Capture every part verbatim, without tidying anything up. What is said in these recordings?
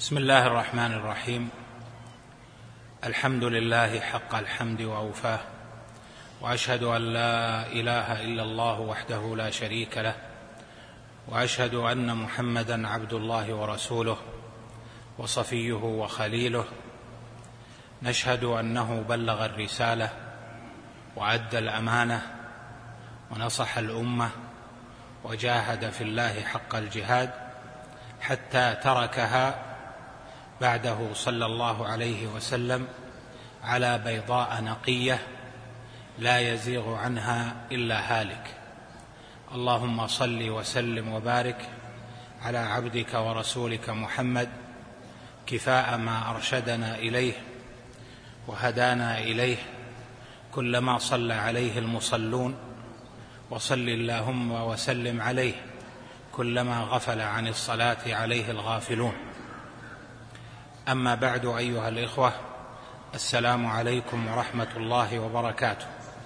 بسم الله الرحمن الرحيم. الحمد لله حق الحمد وأوفاه، وأشهد أن لا إله إلا الله وحده لا شريك له، وأشهد أن محمدًا عبد الله ورسوله وصفيه وخليله. نشهد أنه بلغ الرسالة وأدى الأمانة ونصح الأمة وجاهد في الله حق الجهاد حتى تركها بعده صلى الله عليه وسلم على بيضاء نقية لا يزيغ عنها إلا هالك. اللهم صل وسلم وبارك على عبدك ورسولك محمد كفاء ما أرشدنا إليه وهدانا إليه، كلما صلى عليه المصلون، وصل اللهم وسلم عليه كلما غفل عن الصلاة عليه الغافلون. أما بعد، أيها الإخوة، السلام عليكم ورحمة الله وبركاته.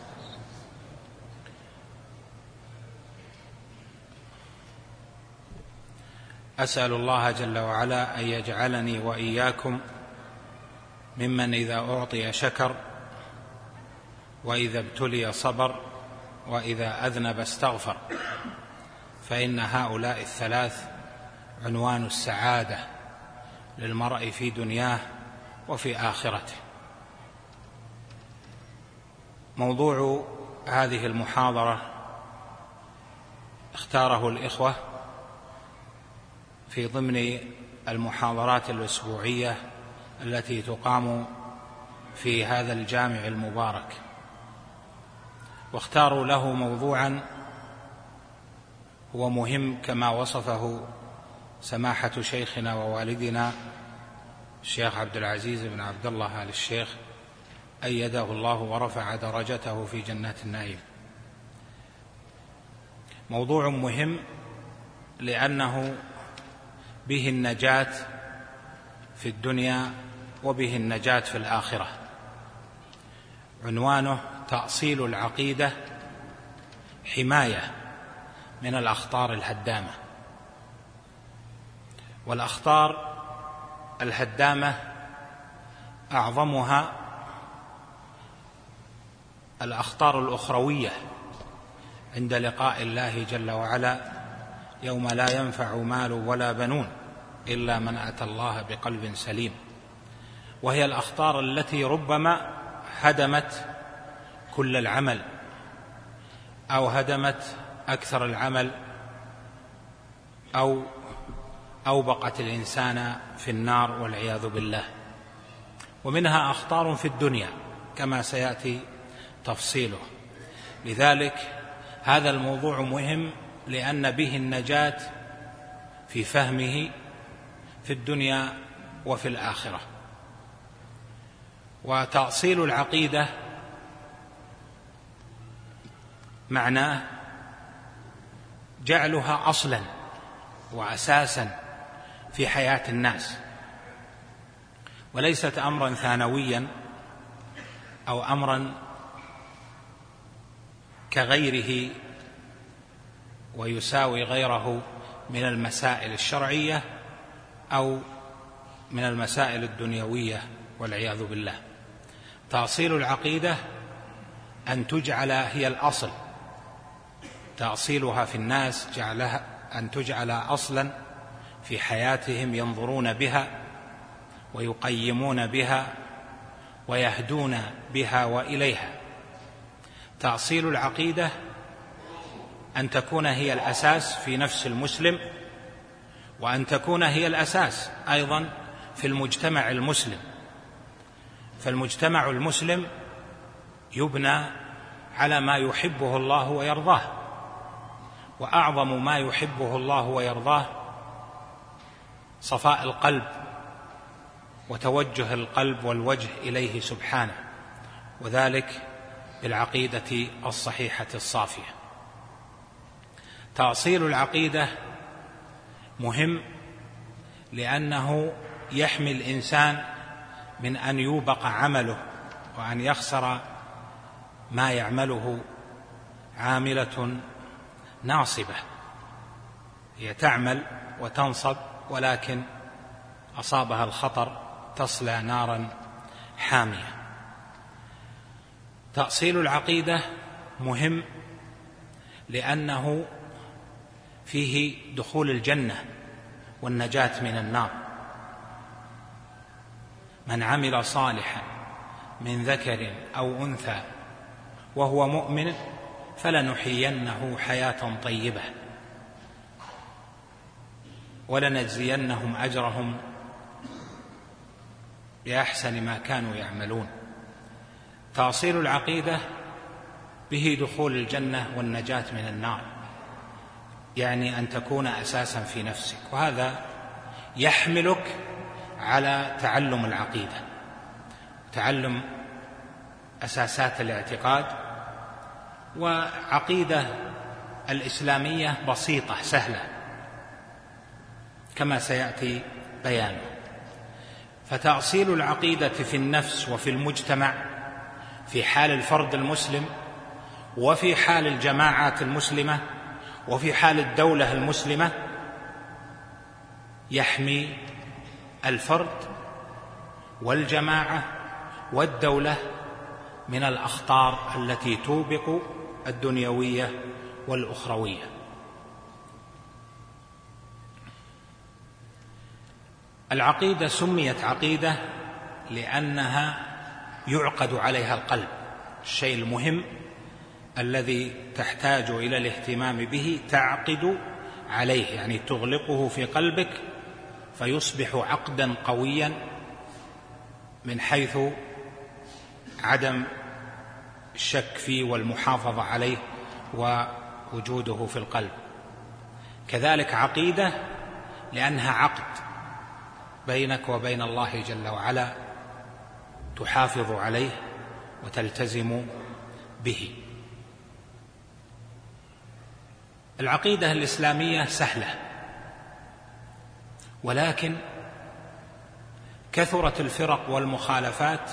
أسأل الله جل وعلا أن يجعلني وإياكم ممن إذا أعطي شكر، وإذا ابتلي صبر، وإذا أذنب استغفر، فإن هؤلاء الثلاث عنوان السعادة للمرء في دنياه وفي آخرته. موضوع هذه المحاضرة اختاره الإخوة في ضمن المحاضرات الأسبوعية التي تقام في هذا الجامع المبارك، واختاروا له موضوعا هو مهم كما وصفه سماحة شيخنا ووالدنا الشيخ عبد العزيز بن عبد الله آل الشيخ أيده الله ورفع درجته في جنات النعيم. موضوع مهم لأنه به النجاة في الدنيا وبه النجاة في الآخرة. عنوانه تأصيل العقيدة حماية من الأخطار الهدامة. والأخطار الهدامة أعظمها الأخطار الأخروية عند لقاء الله جل وعلا يوم لا ينفع مال ولا بنون إلا من أتى الله بقلب سليم، وهي الأخطار التي ربما هدمت كل العمل أو هدمت أكثر العمل أو أوبقت الإنسان في النار والعياذ بالله. ومنها أخطار في الدنيا كما سيأتي تفصيله. لذلك هذا الموضوع مهم لأن به النجاة في فهمه في الدنيا وفي الآخرة. وتأصيل العقيدة معناه جعلها أصلا وأساسا في حياة الناس، وليست أمرا ثانويا أو أمرا كغيره ويساوي غيره من المسائل الشرعية أو من المسائل الدنيوية والعياذ بالله. تأصيل العقيدة أن تجعل هي الأصل، تأصيلها في الناس جعلها أن تجعل أصلا في حياتهم ينظرون بها ويقيمون بها ويهدون بها وإليها. تأصيل العقيدة أن تكون هي الأساس في نفس المسلم، وأن تكون هي الأساس أيضا في المجتمع المسلم. فالمجتمع المسلم يبنى على ما يحبه الله ويرضاه، وأعظم ما يحبه الله ويرضاه صفاء القلب وتوجه القلب والوجه إليه سبحانه، وذلك بالعقيدة الصحيحة الصافية. تأصيل العقيدة مهم لأنه يحمي الإنسان من أن يوبق عمله وأن يخسر ما يعمله عاملة ناصبة، هي تعمل وتنصب ولكن أصابها الخطر تصلى نارا حامية. تأصيل العقيدة مهم لأنه فيه دخول الجنة والنجاة من النار. من عمل صالحا من ذكر أو أنثى وهو مؤمن فلنحيينه حياة طيبة ولنجزينهم أجرهم بأحسن ما كانوا يعملون. تأصيل العقيدة به دخول الجنة والنجاة من النار، يعني أن تكون أساسا في نفسك، وهذا يحملك على تعلم العقيدة، تعلم أساسات الاعتقاد. وعقيدة الإسلامية بسيطة سهلة كما سيأتي بيانه. فتأصيل العقيدة في النفس وفي المجتمع في حال الفرد المسلم وفي حال الجماعات المسلمة وفي حال الدولة المسلمة يحمي الفرد والجماعة والدولة من الأخطار التي توبق الدنيوية والأخروية. العقيدة سميت عقيدة لأنها يعقد عليها القلب، الشيء المهم الذي تحتاج إلى الاهتمام به تعقد عليه، يعني تغلقه في قلبك فيصبح عقدا قويا من حيث عدم الشك فيه والمحافظة عليه ووجوده في القلب. كذلك عقيدة لأنها عقد بينك وبين الله جل وعلا تحافظ عليه وتلتزم به. العقيدة الإسلامية سهلة، ولكن كثرت الفرق والمخالفات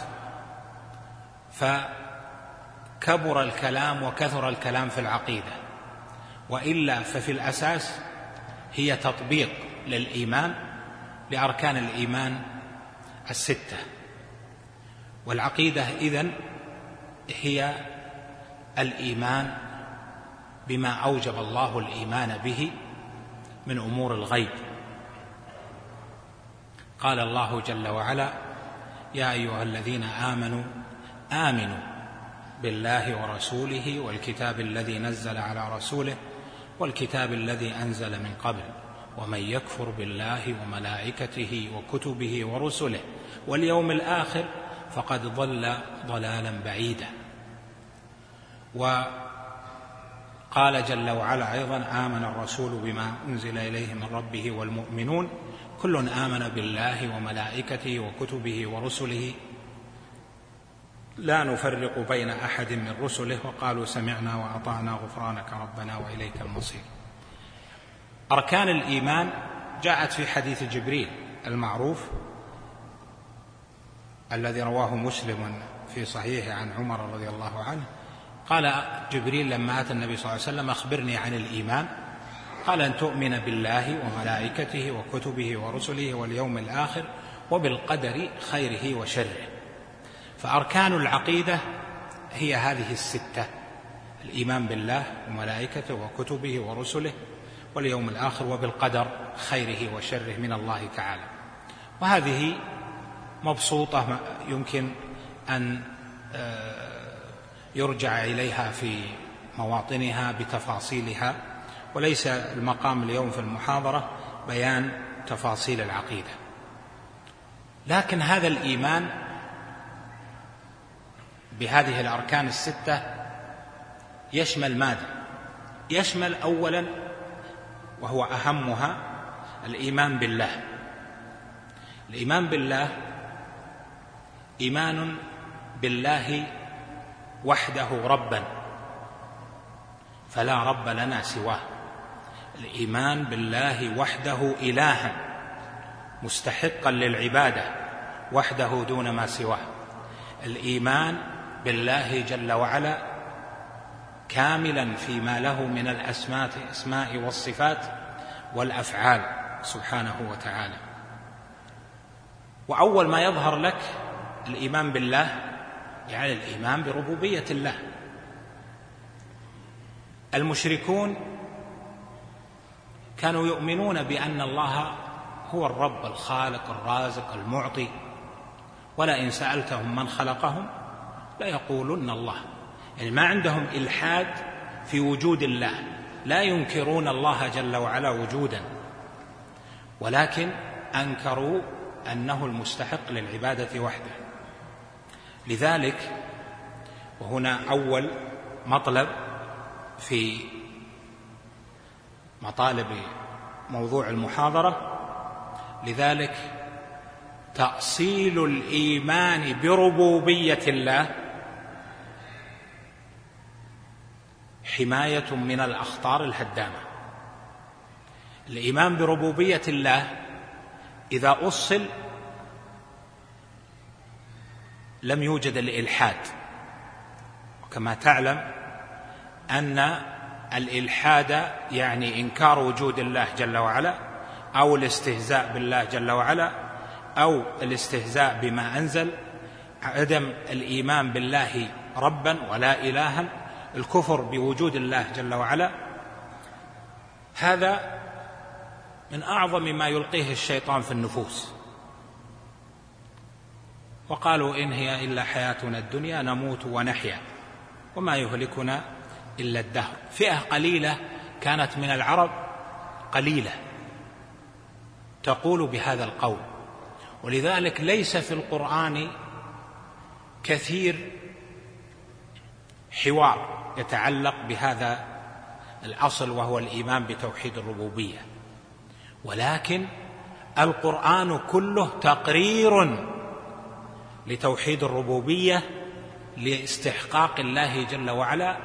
فكبر الكلام وكثر الكلام في العقيدة، وإلا ففي الأساس هي تطبيق للإيمان لأركان الإيمان الستة. والعقيدة إذن هي الإيمان بما أوجب الله الإيمان به من أمور الغيب. قال الله جل وعلا: يا أيها الذين آمنوا آمنوا بالله ورسوله والكتاب الذي نزل على رسوله والكتاب الذي أنزل من قبل ومن يكفر بالله وملائكته وكتبه ورسله واليوم الآخر فقد ضل ضلالا بعيدا. وقال جل وعلا أيضا: آمن الرسول بما أنزل إليه من ربه والمؤمنون كل آمن بالله وملائكته وكتبه ورسله لا نفرق بين أحد من رسله وقالوا سمعنا وأطعنا غفرانك ربنا وإليك المصير. أركان الإيمان جاءت في حديث جبريل المعروف الذي رواه مسلم في صحيحه عن عمر رضي الله عنه. قال جبريل لما أتى النبي صلى الله عليه وسلم: أخبرني عن الإيمان. قال: أن تؤمن بالله وملائكته وكتبه ورسله واليوم الآخر وبالقدر خيره وشره. فأركان العقيدة هي هذه الستة: الإيمان بالله وملائكته وكتبه ورسله واليوم الآخر وبالقدر خيره وشره من الله تعالى. وهذه مبسوطة يمكن أن يرجع إليها في مواطنها بتفاصيلها، وليس المقام اليوم في المحاضرة بيان تفاصيل العقيدة. لكن هذا الإيمان بهذه الأركان الستة يشمل ماذا؟ يشمل أولا وهو أهمها الإيمان بالله. الإيمان بالله إيمان بالله وحده ربا فلا رب لنا سواه. الإيمان بالله وحده إلها مستحقا للعبادة وحده دون ما سواه. الإيمان بالله جل وعلا كاملا فيما له من الأسماء والصفات والأفعال سبحانه وتعالى. وأول ما يظهر لك الإيمان بالله يعني الإيمان بربوبية الله. المشركون كانوا يؤمنون بأن الله هو الرب الخالق الرازق المعطي، ولئن سألتهم من خلقهم ليقولن الله، يعني ما عندهم إلحاد في وجود الله، لا ينكرون الله جل وعلا وجودا، ولكن أنكروا أنه المستحق للعبادة وحده. لذلك وهنا أول مطلب في مطالب موضوع المحاضرة، لذلك تأصيل الإيمان بربوبية الله حماية من الأخطار الهدامة. الإيمان بربوبية الله إذا أصل لم يوجد الإلحاد، وكما تعلم أن الإلحاد يعني إنكار وجود الله جل وعلا، أو الاستهزاء بالله جل وعلا، أو الاستهزاء بما أنزل، عدم الإيمان بالله ربا ولا إلها، الكفر بوجود الله جل وعلا. هذا من أعظم ما يلقيه الشيطان في النفوس. وقالوا إن هي إلا حياتنا الدنيا نموت ونحيا وما يهلكنا إلا الدهر. فئة قليلة كانت من العرب، قليلة، تقول بهذا القول. ولذلك ليس في القرآن كثير حوار يتعلق بهذا الأصل وهو الإيمان بتوحيد الربوبية، ولكن القرآن كله تقرير لتوحيد الربوبية لاستحقاق الله جل وعلا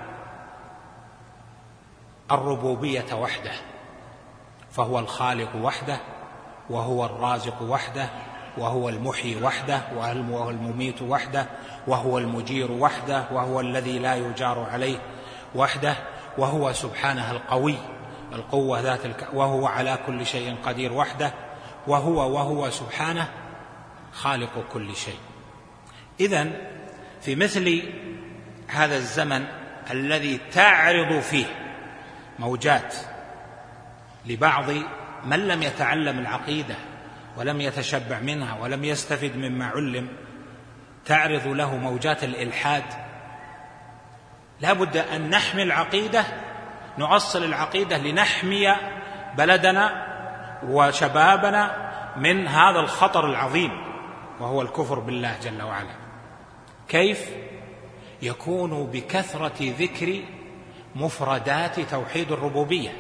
الربوبية وحده، فهو الخالق وحده، وهو الرازق وحده، وهو المحيي وحده، وهو المميت وحده، وهو المجير وحده، وهو الذي لا يجار عليه وحده، وهو سبحانه القوي القوة ذات الك... وهو على كل شيء قدير وحده، وهو وهو سبحانه خالق كل شيء. إذن في مثل هذا الزمن الذي تعرض فيه موجات لبعض من لم يتعلم العقيدة ولم يتشبع منها ولم يستفد مما علم، تعرض له موجات الإلحاد، لا بد أن نحمي العقيدة، نؤصل العقيدة لنحمي بلدنا وشبابنا من هذا الخطر العظيم وهو الكفر بالله جل وعلا. كيف؟ يكون بكثرة ذكر مفردات توحيد الربوبية.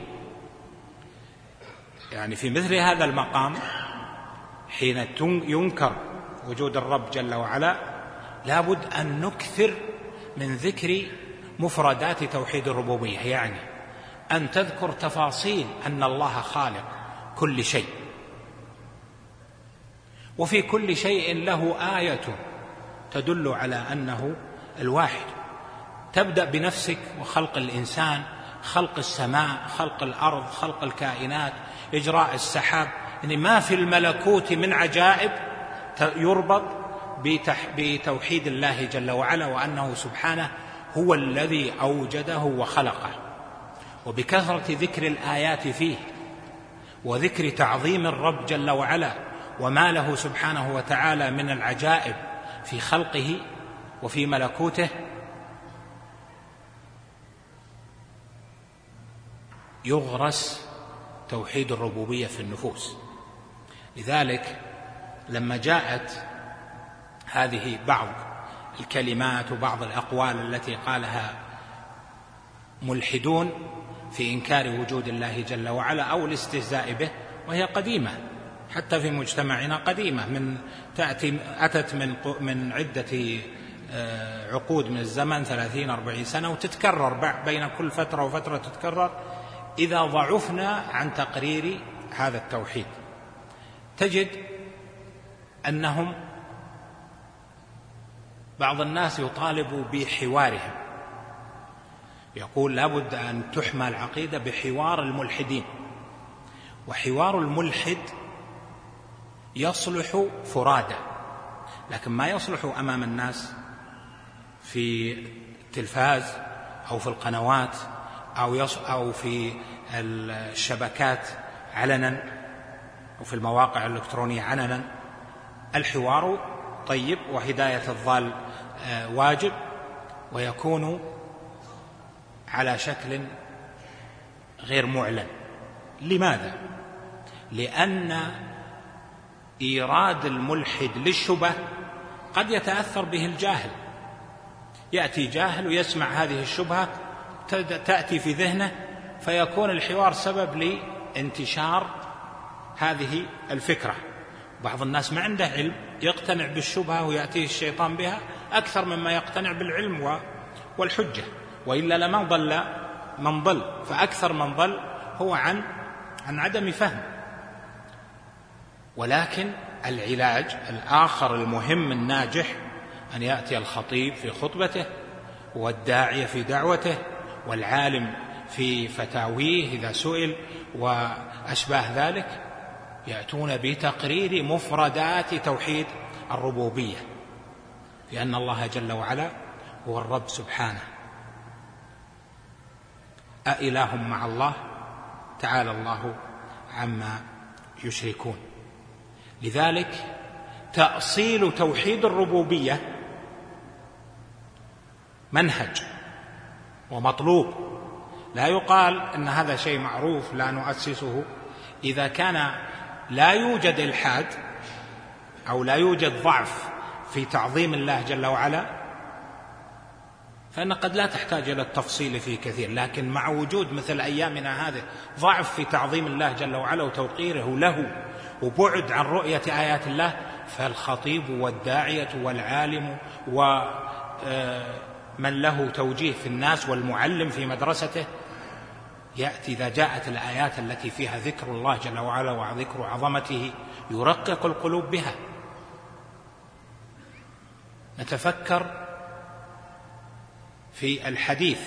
يعني في مثل هذا المقام حين ينكر وجود الرب جل وعلا لابد أن نكثر من ذكر مفردات توحيد الربوبية، يعني أن تذكر تفاصيل أن الله خالق كل شيء، وفي كل شيء له آية تدل على أنه الواحد. تبدأ بنفسك وخلق الإنسان، خلق السماء، خلق الأرض، خلق الكائنات، إجراء السحاب، يعني ما في الملكوت من عجائب يربط بتوحيد الله جل وعلا وأنه سبحانه هو الذي أوجده وخلقه. وبكثرة ذكر الآيات فيه وذكر تعظيم الرب جل وعلا وما له سبحانه وتعالى من العجائب في خلقه وفي ملكوته يغرس توحيد الربوبية في النفوس. لذلك لما جاءت هذه بعض الكلمات وبعض الأقوال التي قالها ملحدون في إنكار وجود الله جل وعلا أو الاستهزاء به، وهي قديمة حتى في مجتمعنا، قديمة من تأتي أتت من من عدة عقود من الزمن، ثلاثين أربعين سنة، وتتكرر بين كل فترة وفترة تتكرر. إذا ضعفنا عن تقرير هذا التوحيد تجد أنهم بعض الناس يطالب بحوارهم، يقول لابد أن تحمى العقيدة بحوار الملحدين. وحوار الملحد يصلح فرادى، لكن ما يصلح أمام الناس في التلفاز أو في القنوات أو, أو في الشبكات علنا أو في المواقع الإلكترونية علنا. الحوار طيب وهداية الضال واجب، ويكون على شكل غير معلن. لماذا؟ لأن إيراد الملحد للشبه قد يتأثر به الجاهل، يأتي جاهل ويسمع هذه الشبهة تأتي في ذهنه، فيكون الحوار سبب لانتشار هذه الفكرة. بعض الناس ما عنده علم يقتنع بالشبهة ويأتيه الشيطان بها أكثر مما يقتنع بالعلم والحجة، وإلا لما ضل من ضل، فأكثر من ضل هو عن عن عدم فهم. ولكن العلاج الآخر المهم الناجح أن يأتي الخطيب في خطبته والداعية في دعوته والعالم في فتاويه إذا سئل وأشباه ذلك، يأتون بتقرير مفردات توحيد الربوبية، لأن الله جل وعلا هو الرب سبحانه. أإله مع الله؟ تعالى الله عما يشركون. لذلك تأصيل توحيد الربوبية منهج ومطلوب، لا يقال أن هذا شيء معروف لا نؤسسه. إذا كان لا يوجد إلحاد أو لا يوجد ضعف في تعظيم الله جل وعلا فإن قد لا تحتاج إلى التفصيل فيه كثير، لكن مع وجود مثل أيامنا هذه ضعف في تعظيم الله جل وعلا وتوقيره له وبعد عن رؤية آيات الله، فالخطيب والداعية والعالم ومن له توجيه في الناس والمعلم في مدرسته يأتي إذا جاءت الآيات التي فيها ذكر الله جل وعلا وذكر عظمته يرقق القلوب بها. نتفكر في الحديث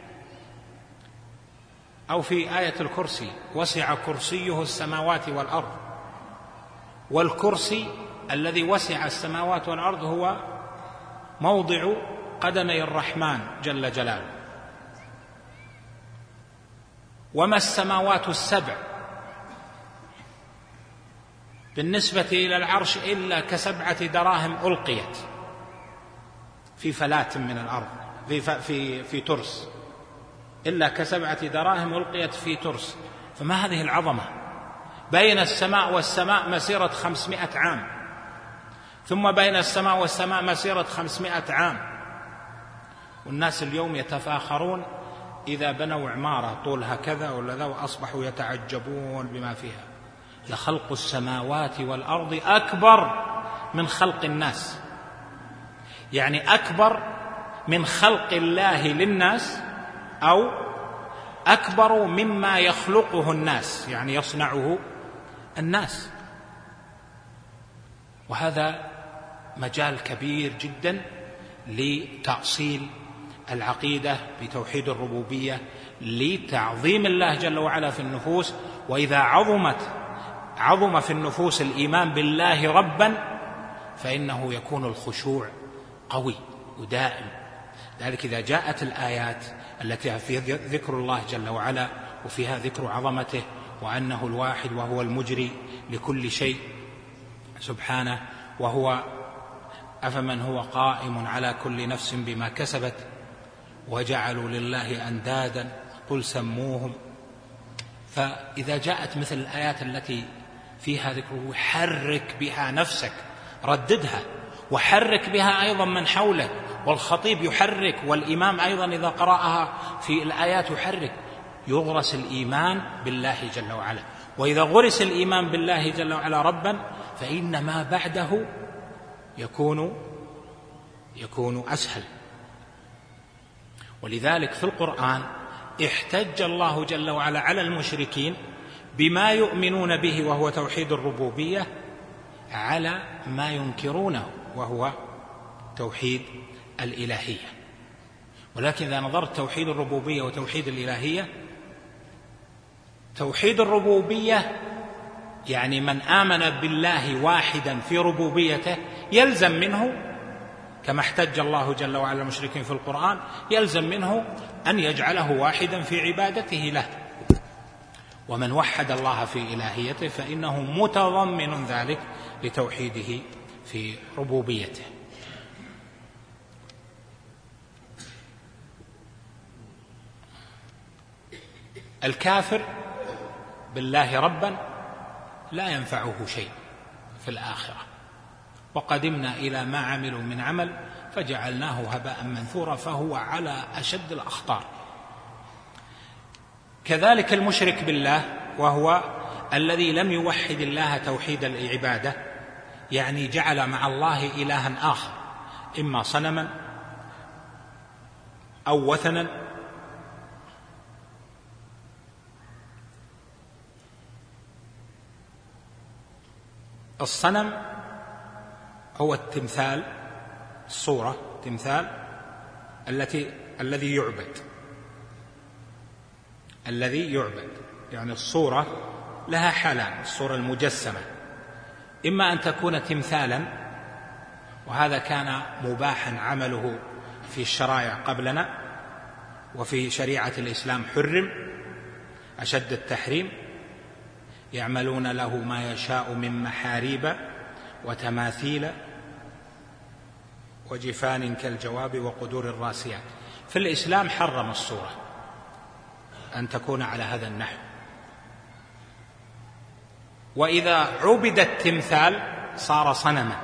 أو في آية الكرسي: وسع كرسيه السماوات والأرض. والكرسي الذي وسع السماوات والأرض هو موضع قدمي الرحمن جل جلاله. وما السماوات السبع بالنسبة إلى العرش إلا كسبعة دراهم ألقيت في فلاة من الأرض في, في, في ترس، إلا كسبعة دراهم ألقيت في ترس. فما هذه العظمة؟ بين السماء والسماء مسيرة خمسمائة عام، ثم بين السماء والسماء مسيرة خمسمائة عام. والناس اليوم يتفاخرون إذا بنوا عمارة طولها كذا ولا ذا وأصبحوا يتعجبون بما فيها. لخلق السماوات والأرض أكبر من خلق الناس، يعني أكبر من خلق الله للناس، أو أكبر مما يخلقه الناس، يعني يصنعه الناس. وهذا مجال كبير جدا لتأصيل العقيدة بتوحيد الربوبية، لتعظيم الله جل وعلا في النفوس. وإذا عظمت عظم في النفوس الإيمان بالله ربا فإنه يكون الخشوع قوي ودائم. ذلك إذا جاءت الآيات التي فيها ذكر الله جل وعلا وفيها ذكر عظمته وأنه الواحد وهو المجري لكل شيء سبحانه، وهو أفمن هو قائم على كل نفس بما كسبت وجعلوا لله أندادا قل سموهم. فإذا جاءت مثل الآيات التي فيها ذكره حرك بها نفسك، رددها، وحرك بها أيضا من حولك. والخطيب يحرك، والإمام أيضا إذا قرأها في الآيات يحرك. يغرس الإيمان بالله جل وعلا، وإذا غرس الإيمان بالله جل وعلا ربا فإن ما بعده يكون يكون أسهل. ولذلك في القرآن احتج الله جل وعلا على المشركين بما يؤمنون به وهو توحيد الربوبية على ما ينكرونه وهو توحيد الإلهية. ولكن إذا نظرت توحيد الربوبية وتوحيد الإلهية، توحيد الربوبية يعني من آمن بالله واحدا في ربوبيته يلزم منه، كما احتج الله جل وعلا المشركين في القرآن، يلزم منه أن يجعله واحدا في عبادته له. ومن وحد الله في إلهيته فإنه متضمن ذلك لتوحيده في ربوبيته. الكافر بالله ربا لا ينفعه شيء في الآخرة، وقدمنا إلى ما عملوا من عمل فجعلناه هباء منثورا، فهو على أشد الأخطار. كذلك المشرك بالله، وهو الذي لم يوحد الله توحيد العبادة، يعني جعل مع الله إلها آخر، إما صنما أو وثنا الصنم هو التمثال، الصورة تمثال التي الذي يعبد الذي يعبد يعني الصورة لها حالان: الصورة المجسمة إما أن تكون تمثالا، وهذا كان مباحا عمله في الشرائع قبلنا، وفي شريعة الإسلام حرم أشد التحريم، يعملون له ما يشاء من محاريب وتماثيل وجفان كالجواب وقدور الراسيات. في الإسلام حرم الصورة أن تكون على هذا النحو. وإذا عبد التمثال صار صنما،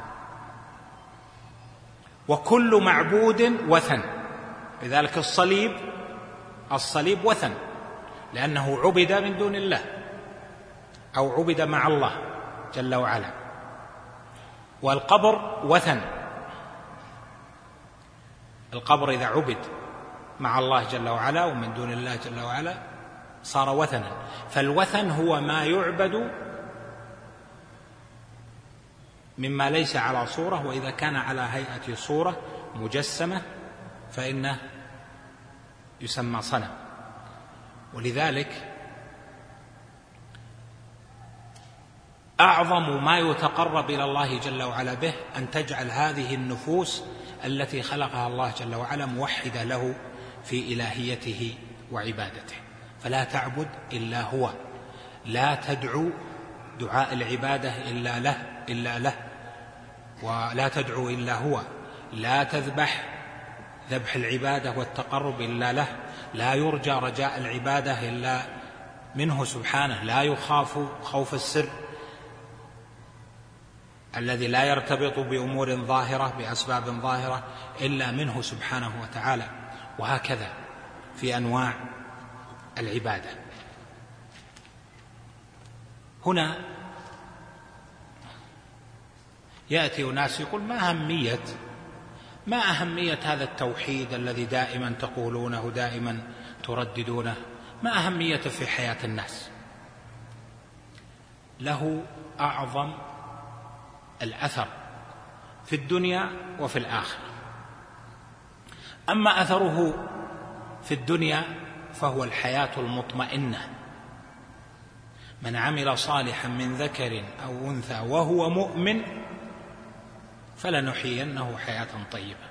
وكل معبود وثن. لذلك الصليب الصليب وثن لأنه عبد من دون الله أو عبد مع الله جل وعلا. والقبر وثن، القبر إذا عبد مع الله جل وعلا ومن دون الله جل وعلا صار وثنا. فالوثن هو ما يعبد مما ليس على صورة، وإذا كان على هيئة صورة مجسمة فإنه يسمى صنم. ولذلك أعظم ما يتقرب إلى الله جل وعلا به أن تجعل هذه النفوس التي خلقها الله جل وعلا موحدة له في إلهيته وعبادته، فلا تعبد إلا هو، لا تدعو دعاء العبادة إلا له إلا له ولا تدعو إلا هو، لا تذبح ذبح العبادة والتقرب إلا له، لا يرجى رجاء العبادة إلا منه سبحانه، لا يخاف خوف السر الذي لا يرتبط بأمور ظاهرة بأسباب ظاهرة إلا منه سبحانه وتعالى. وهكذا في أنواع العبادة. هنا يأتي ناس يقول ما أهمية ما أهمية هذا التوحيد الذي دائما تقولونه دائما ترددونه، ما أهميته في حياة الناس؟ له أعظم الأثر في الدنيا وفي الآخرة. أما أثره في الدنيا فهو الحياة المطمئنة: من عمل صالحا من ذكر أو أنثى وهو مؤمن فلنحيينه حياة طيبة.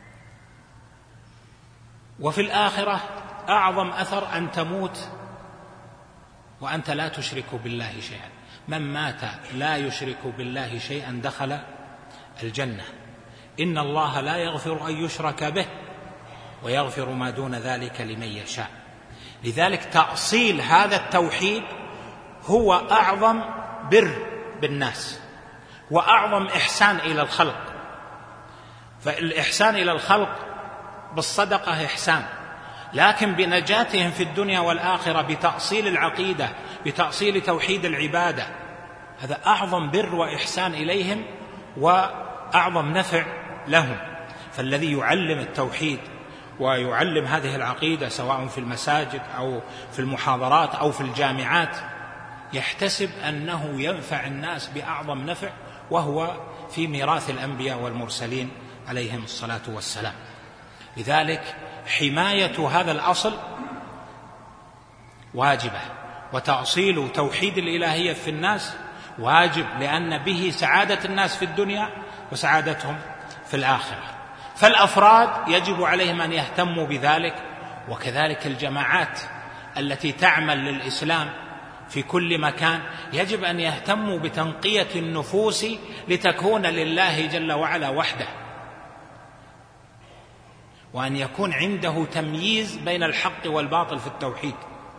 وفي الآخرة أعظم أثر أن تموت وأنت لا تشرك بالله شيئا. من مات لا يشرك بالله شيئا دخل الجنة. إن الله لا يغفر أن يشرك به ويغفر ما دون ذلك لمن يشاء. لذلك تأصيل هذا التوحيد هو أعظم بر بالناس وأعظم إحسان إلى الخلق. فالإحسان إلى الخلق بالصدقة إحسان، لكن بنجاتهم في الدنيا والآخرة بتأصيل العقيدة بتأصيل توحيد العبادة هذا أعظم بر وإحسان إليهم وأعظم نفع لهم. فالذي يعلم التوحيد ويعلم هذه العقيدة سواء في المساجد أو في المحاضرات أو في الجامعات يحتسب أنه ينفع الناس بأعظم نفع، وهو في ميراث الأنبياء والمرسلين عليهم الصلاة والسلام. لذلك حماية هذا الأصل واجبة، وتأصيل توحيد الإلهية في الناس واجب، لأن به سعادة الناس في الدنيا وسعادتهم في الآخرة. فالأفراد يجب عليهم أن يهتموا بذلك، وكذلك الجماعات التي تعمل للإسلام في كل مكان يجب أن يهتموا بتنقية النفوس لتكون لله جل وعلا وحده، وأن يكون عنده تمييز بين الحق والباطل في التوحيد.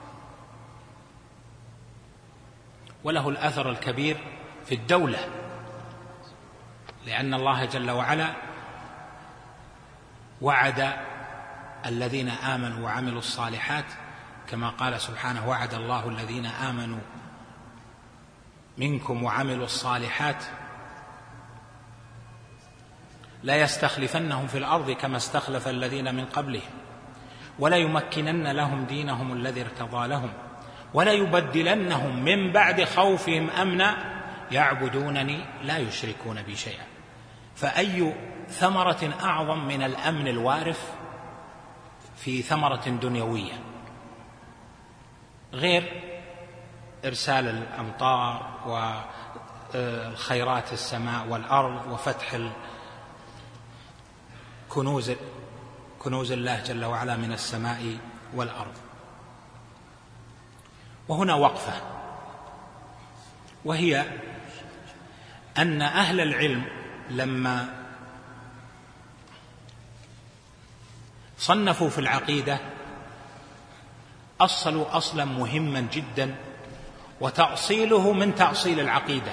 وله الأثر الكبير في الدولة، لأن الله جل وعلا وعد الذين آمنوا وعملوا الصالحات كما قال سبحانه: وعد الله الذين آمنوا منكم وعملوا الصالحات لا يستخلفنهم في الأرض كما استخلف الذين من قبلهم ولا يمكنن لهم دينهم الذي ارتضى لهم ولا يبدلنهم من بعد خوفهم أمنا يعبدونني لا يشركون بي شيئا. فأي ثمرة أعظم من الأمن الوارف في ثمرة دنيوية غير إرسال الأمطار والخيرات السماء والأرض وفتح كنوز كنوز الله جل وعلا من السماء والأرض. وهنا وقفة، وهي أن أهل العلم لما صنفوا في العقيدة أصلوا أصلا مهما جدا، وتأصيله من تأصيل العقيدة،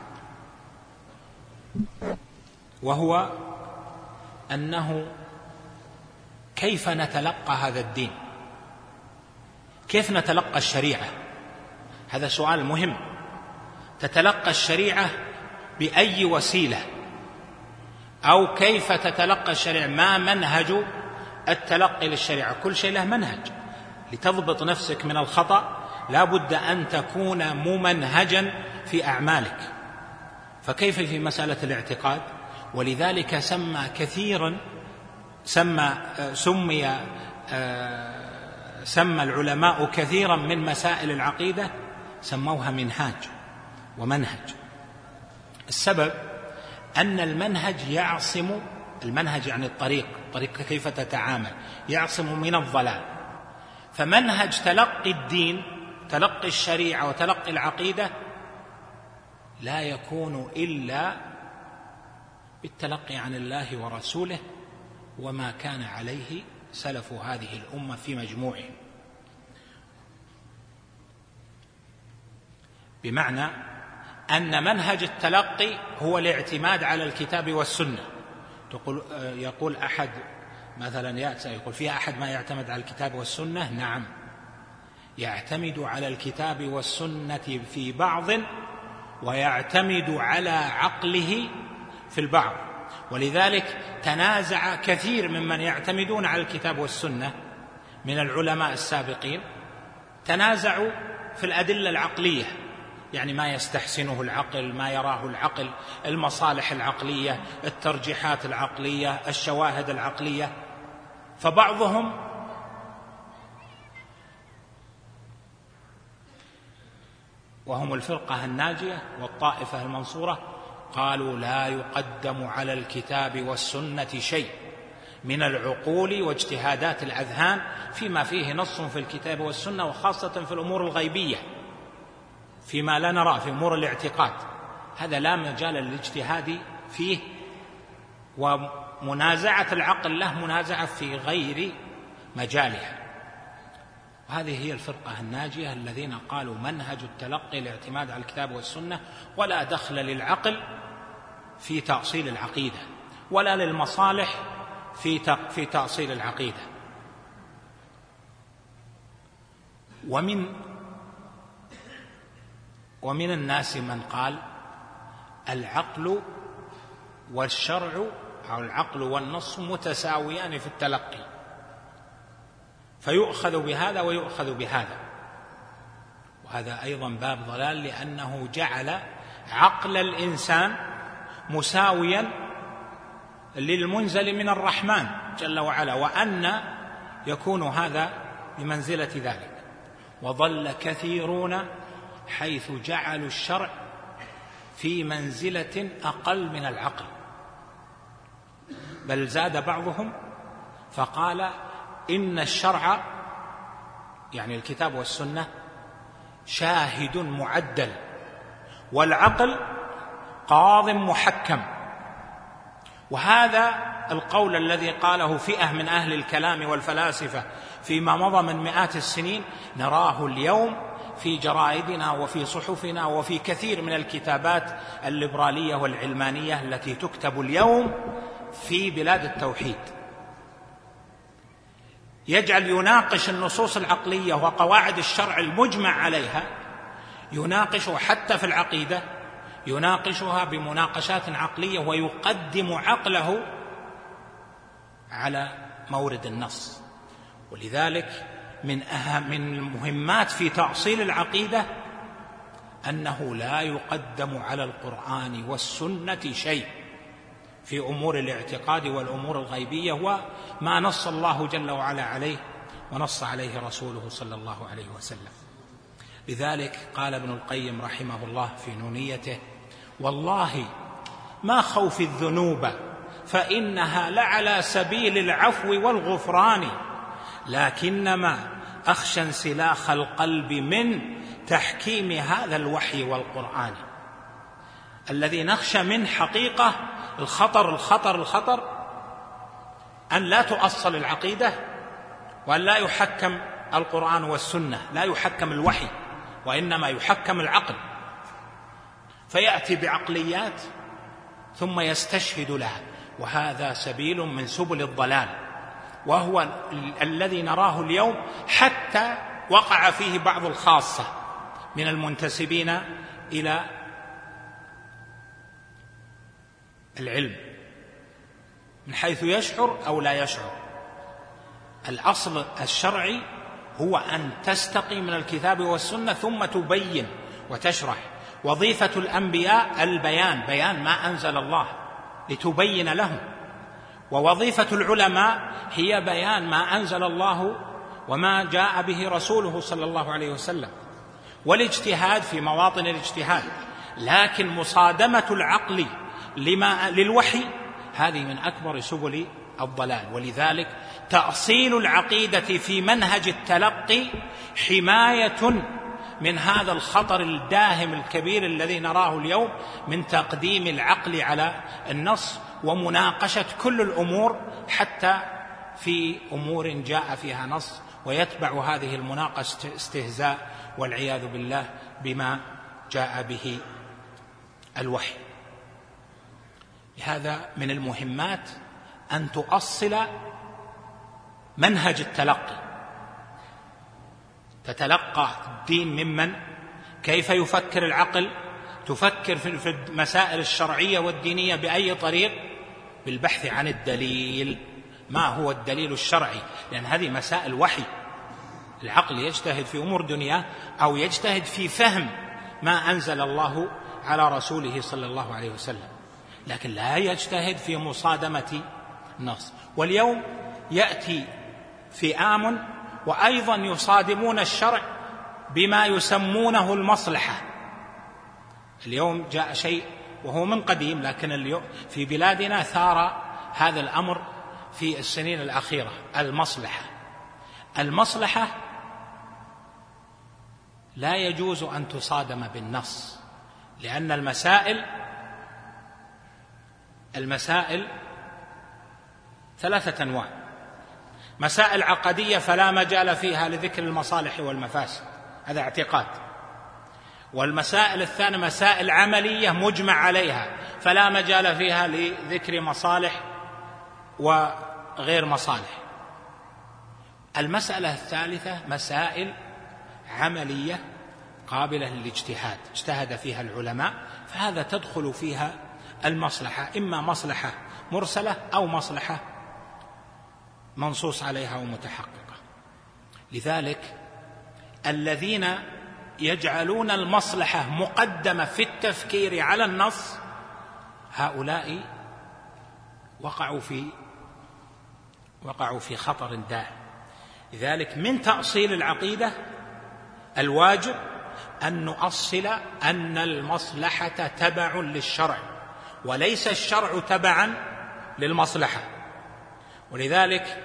وهو أنه كيف نتلقى هذا الدين، كيف نتلقى الشريعة. هذا سؤال مهم. تتلقى الشريعة بأي وسيلة، أو كيف تتلقى الشريعة، ما منهج التلقي للشريعة. كل شيء له منهج. لتضبط نفسك من الخطأ لا بد أن تكون ممنهجا في أعمالك. فكيف في مسألة الاعتقاد؟ ولذلك سمى كثيرا سمى سمي سمى العلماء كثيرا من مسائل العقيدة سموها منهاج ومنهج. السبب أن المنهج يعصم، المنهج يعني الطريق، طريق كيف تتعامل، يعصم من الضلال. فمنهج تلقي الدين، تلقي الشريعة وتلقي العقيدة لا يكون إلا بالتلقي عن الله ورسوله وما كان عليه سلف هذه الأمة في مجموعهم. بمعنى أن منهج التلقي هو الاعتماد على الكتاب والسنة. تقول يقول أحد مثلا يأتي يقول: في أحد ما يعتمد على الكتاب والسنة؟ نعم، يعتمد على الكتاب والسنة في بعض ويعتمد على عقله في البعض. ولذلك تنازع كثير ممن يعتمدون على الكتاب والسنة من العلماء السابقين، تنازعوا في الأدلة العقلية، يعني ما يستحسنه العقل، ما يراه العقل، المصالح العقلية، الترجيحات العقلية، الشواهد العقلية. فبعضهم وهم الفرقة الناجية والطائفة المنصورة قالوا: لا يقدم على الكتاب والسنة شيء من العقول واجتهادات الأذهان فيما فيه نص في الكتاب والسنة، وخاصة في الأمور الغيبية، فيما لا نرى في أمور الاعتقاد. هذا لا مجال للاجتهاد فيه، ومنازعة العقل له منازعة في غير مجالها. وهذه هي الفرقة الناجية الذين قالوا منهج التلقي الاعتماد على الكتاب والسنة، ولا دخل للعقل في تأصيل العقيدة، ولا للمصالح في في تأصيل العقيدة. ومن ومن الناس من قال العقل والشرع أو العقل والنص متساويان في التلقي، فيؤخذ بهذا ويؤخذ بهذا. وهذا أيضا باب ضلال، لأنه جعل عقل الإنسان مساويا للمنزل من الرحمن جل وعلا، وأن يكون هذا بمنزلة ذلك. وضل كثيرون حيث جعلوا الشرع في منزلة أقل من العقل، بل زاد بعضهم فقال إن الشرع يعني الكتاب والسنة شاهد معدل، والعقل قاض محكم. وهذا القول الذي قاله فئة من أهل الكلام والفلاسفة فيما مضى من مئات السنين نراه اليوم في جرائدنا وفي صحفنا وفي كثير من الكتابات الليبرالية والعلمانية التي تكتب اليوم في بلاد التوحيد، يجعل يناقش النصوص العقلية وقواعد الشرع المجمع عليها، يناقشها حتى في العقيدة، يناقشها بمناقشات عقلية ويقدم عقله على مورد النص. ولذلك من أهم من المهمات في تأصيل العقيدة أنه لا يقدم على القرآن والسنة شيء في أمور الاعتقاد والأمور الغيبية وما نص الله جل وعلا عليه ونص عليه رسوله صلى الله عليه وسلم. لذلك قال ابن القيم رحمه الله في نونيته: والله ما خوف الذنوب فإنها لعلى سبيل العفو والغفران، لكنما أخشى انسلاخ القلب من تحكيم هذا الوحي والقرآن. الذي نخشى من حقيقة الخطر الخطر الخطر أن لا تؤصل العقيدة وأن لا يحكم القرآن والسنة، لا يحكم الوحي وإنما يحكم العقل، فيأتي بعقليات ثم يستشهد لها، وهذا سبيل من سبل الضلال، وهو الذي نراه اليوم حتى وقع فيه بعض الخاصة من المنتسبين إلى العلم من حيث يشعر أو لا يشعر. الأصل الشرعي هو أن تستقي من الكتاب والسنة ثم تبين وتشرح. وظيفة الأنبياء البيان، بيان ما أنزل الله لتبين لهم، ووظيفة العلماء هي بيان ما أنزل الله وما جاء به رسوله صلى الله عليه وسلم، والاجتهاد في مواطن الاجتهاد. لكن مصادمة العقل لما للوحي هذه من أكبر سبل الضلال. ولذلك تأصيل العقيدة في منهج التلقي حماية من هذا الخطر الداهم الكبير الذي نراه اليوم من تقديم العقل على النص ومناقشة كل الأمور حتى في أمور جاء فيها نص، ويتبع هذه المناقشة استهزاء والعياذ بالله بما جاء به الوحي. لهذا من المهمات أن تؤصل منهج التلقي، تتلقى الدين ممن؟ كيف يفكر العقل؟ تفكر في المسائل الشرعية والدينية بأي طريق؟ بالبحث عن الدليل. ما هو الدليل الشرعي؟ لأن هذه مسائل وحي. العقل يجتهد في أمور دنيا أو يجتهد في فهم ما أنزل الله على رسوله صلى الله عليه وسلم، لكن لا يجتهد في مصادمة النص. واليوم يأتي فئام وأيضا يصادمون الشرع بما يسمونه المصلحة. اليوم جاء شيء وهو من قديم، لكن اليوم في بلادنا ثار هذا الأمر في السنين الأخيرة: المصلحة. المصلحة لا يجوز أن تصادم بالنص، لأن المسائل المسائل ثلاثة أنواع: مسائل عقدية فلا مجال فيها لذكر المصالح والمفاسد، هذا اعتقاد. والمسائل الثانية مسائل عملية مجمع عليها فلا مجال فيها لذكر مصالح وغير مصالح. المسألة الثالثة مسائل عملية قابلة للاجتهاد، اجتهد فيها العلماء، فهذا تدخل فيها المصلحة، إما مصلحة مرسلة أو مصلحة منصوص عليها ومتحققة. لذلك الذين يجعلون المصلحة مقدمة في التفكير على النص هؤلاء وقعوا في وقعوا في خطر داهم. لذلك من تأصيل العقيدة الواجب أن نؤصل أن المصلحة تبع للشرع وليس الشرع تبعا للمصلحة. ولذلك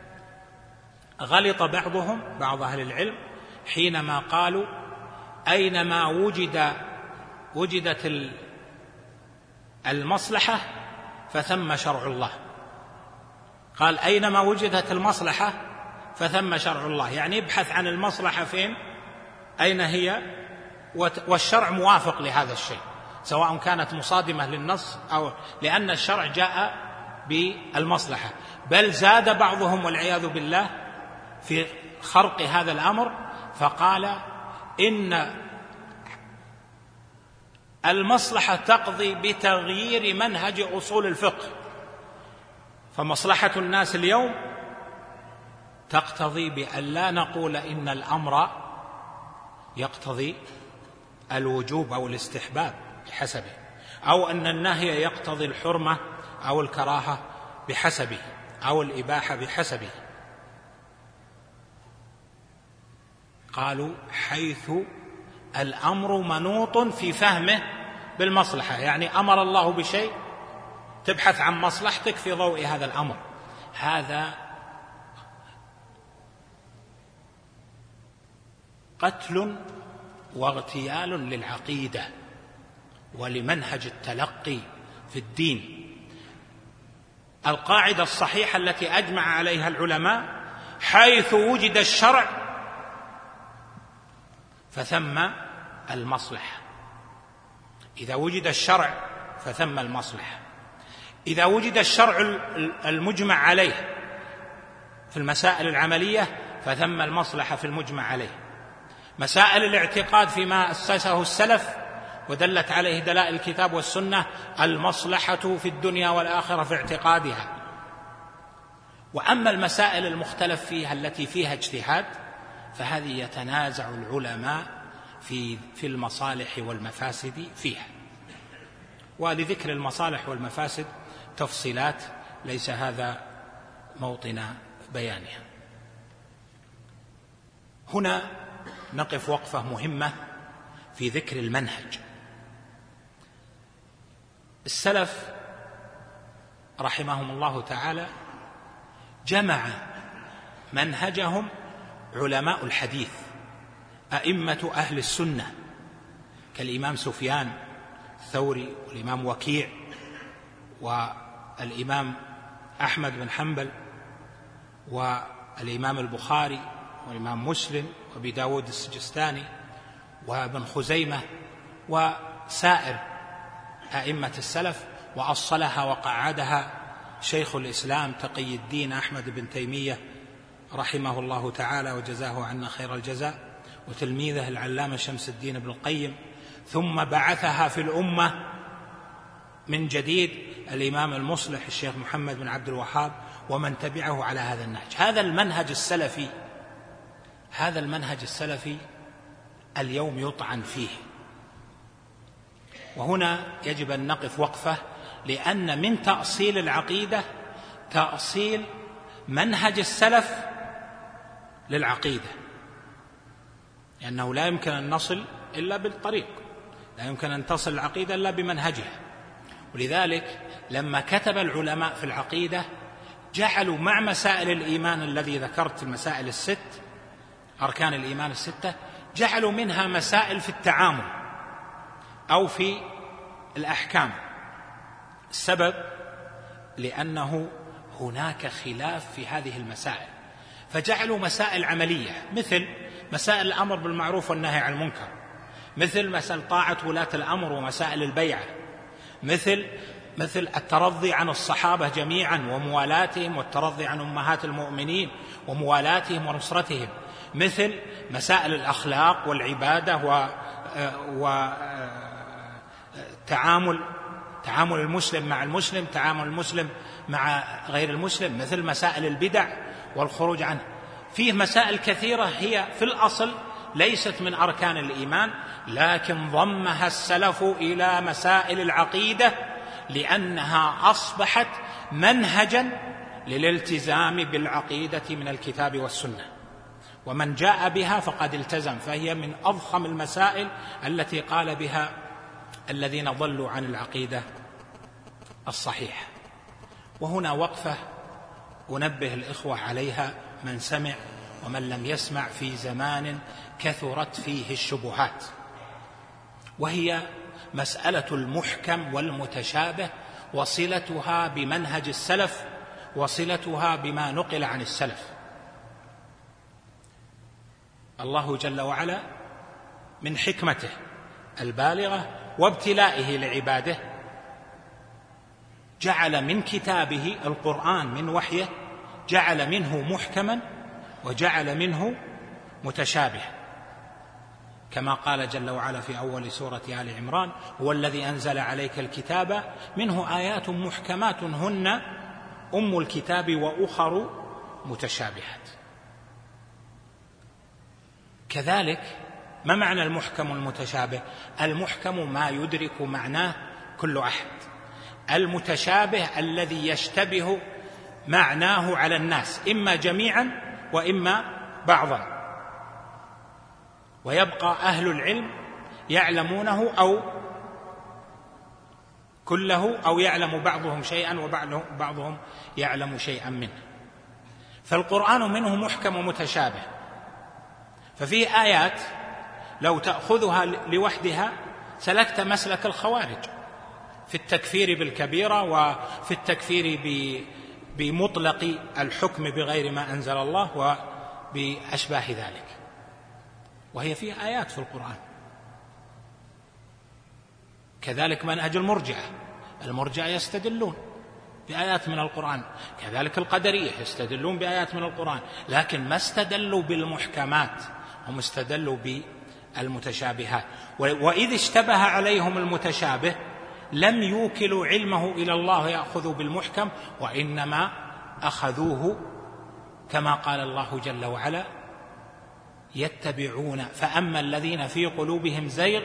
غلط بعضهم بعض أهل العلم حينما قالوا أينما وجد وجدت المصلحة فثم شرع الله. قال أينما وجدت المصلحة فثم شرع الله، يعني ابحث عن المصلحة فين، أين هي، والشرع موافق لهذا الشيء سواء كانت مصادمة للنص أو لأن الشرع جاء بالمصلحة. بل زاد بعضهم والعياذ بالله في خرق هذا الأمر فقال إن المصلحة تقضي بتغيير منهج أصول الفقه، فمصلحة الناس اليوم تقتضي بأن لا نقول إن الأمر يقتضي الوجوب أو الاستحباب بحسبه، أو أن النهي يقتضي الحرمة أو الكراهة بحسبه، أو الإباحة بحسبه. قالوا حيث الأمر منوط في فهمه بالمصلحة، يعني أمر الله بشيء تبحث عن مصلحتك في ضوء هذا الأمر. هذا قتل واغتيال للعقيدة ولمنهج التلقي في الدين. القاعدة الصحيحة التي أجمع عليها العلماء حيث وجد الشرع فثم المصلحة. إذا وجد الشرع فثم المصلحة. إذا وجد الشرع المجمع عليه في المسائل العملية فثم المصلحة في المجمع عليه. مسائل الاعتقاد فيما أسسه السلف ودلت عليه دلائل الكتاب والسنة المصلحة في الدنيا والآخرة في اعتقادها. وأما المسائل المختلف فيها التي فيها اجتهاد فهذه يتنازع العلماء في في المصالح والمفاسد فيها. ولذكر المصالح والمفاسد تفصيلات ليس هذا موطن بيانها. هنا نقف وقفة مهمة في ذكر المنهج. السلف رحمهم الله تعالى جمع منهجهم علماء الحديث أئمة أهل السنة كالإمام سفيان الثوري والإمام وكيع والإمام أحمد بن حنبل والإمام البخاري والإمام مسلم وأبي داود السجستاني وابن خزيمة وسائر أئمة السلف، وأصلها وقعدها شيخ الإسلام تقي الدين أحمد بن تيمية رحمه الله تعالى وجزاه عنا خير الجزاء، وتلميذه العلامة شمس الدين ابن القيم، ثم بعثها في الأمة من جديد الإمام المصلح الشيخ محمد بن عبد الوهاب ومن تبعه على هذا النهج. هذا المنهج السلفي هذا المنهج السلفي اليوم يطعن فيه. وهنا يجب أن نقف وقفة، لأن من تأصيل العقيدة تأصيل منهج السلف للعقيدة، لأنه لا يمكن أن نصل إلا بالطريق، لا يمكن أن تصل العقيدة إلا بمنهجها. ولذلك لما كتب العلماء في العقيدة جعلوا مع مسائل الإيمان الذي ذكرت المسائل الست أركان الإيمان الستة، جعلوا منها مسائل في التعامل أو في الأحكام. السبب لأنه هناك خلاف في هذه المسائل، فجعلوا مسائل عملية مثل مسائل الأمر بالمعروف والنهي عن المنكر، مثل مسائل طاعة ولاة الأمر ومسائل البيعة، مثل مثل الترضي عن الصحابة جميعا وموالاتهم، والترضي عن أمهات المؤمنين وموالاتهم ونصرتهم، مثل مسائل الأخلاق والعبادة وتعامل تعامل المسلم مع المسلم، تعامل المسلم مع غير المسلم، مثل مسائل البدع والخروج عنه. فيه مسائل كثيرة هي في الأصل ليست من أركان الإيمان، لكن ضمها السلف إلى مسائل العقيدة لأنها أصبحت منهجا للالتزام بالعقيدة من الكتاب والسنة. ومن جاء بها فقد التزم، فهي من أضخم المسائل التي قال بها الذين ضلوا عن العقيدة الصحيحة. وهنا وقفة أنبه الإخوة عليها، من سمع ومن لم يسمع، في زمان كثرت فيه الشبهات، وهي مسألة المحكم والمتشابه وصلتها بمنهج السلف وصلتها بما نقل عن السلف. الله جل وعلا من حكمته البالغة وابتلائه لعباده جعل من كتابه القرآن من وحيه، جعل منه محكما وجعل منه متشابها، كما قال جل وعلا في أول سورة آل عمران: هو الذي أنزل عليك الكتاب منه آيات محكمات هن أم الكتاب وأخر متشابهات. كذلك ما معنى المحكم والمتشابه؟ المحكم ما يدرك معناه كل أحد، المتشابه الذي يشتبه معناه على الناس إما جميعا وإما بعضا، ويبقى أهل العلم يعلمونه أو كله، أو يعلم بعضهم شيئا وبعضهم يعلم شيئا منه. فالقرآن منه محكم ومتشابه، ففيه آيات لو تأخذها لوحدها سلكت مسلك الخوارج في التكفير بالكبيرة وفي التكفير بمطلق الحكم بغير ما أنزل الله وبأشباه ذلك، وهي فيها آيات في القرآن. كذلك منهج المرجئة، المرجئة يستدلون بآيات من القرآن، كذلك القدرية يستدلون بآيات من القرآن، لكن ما استدلوا بالمحكمات، هم استدلوا بالمتشابهات. وإذ اشتبه عليهم المتشابه لم يوكلوا علمه إلى الله يأخذوا بالمحكم، وإنما أخذوه كما قال الله جل وعلا: يتبعون فأما الذين في قلوبهم زيغ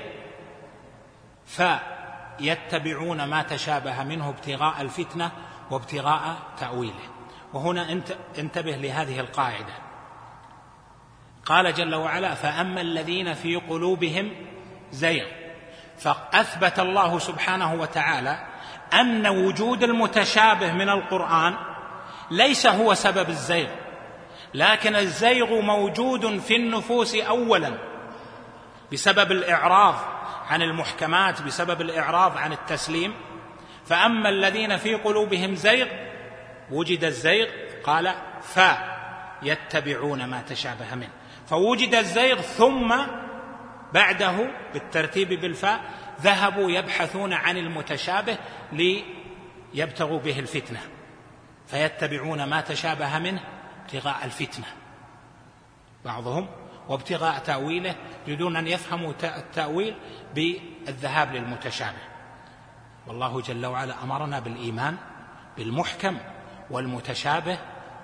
فيتبعون ما تشابه منه ابتغاء الفتنة وابتغاء تأويله. وهنا انتبه لهذه القاعدة، قال جل وعلا: فأما الذين في قلوبهم زيغ، فأثبت الله سبحانه وتعالى أن وجود المتشابه من القرآن ليس هو سبب الزيغ، لكن الزيغ موجود في النفوس أولا بسبب الإعراض عن المحكمات، بسبب الإعراض عن التسليم. فأما الذين في قلوبهم زيغ، وجد الزيغ قال فيتبعون ما تشابه منه، فوجد الزيغ ثم بعده بالترتيب بالفاء ذهبوا يبحثون عن المتشابه ليبتغوا به الفتنة، فيتبعون ما تشابه منه ابتغاء الفتنة بعضهم وابتغاء تأويله، يريدون أن يفهموا التأويل بالذهاب للمتشابه. والله جل وعلا أمرنا بالإيمان بالمحكم والمتشابه،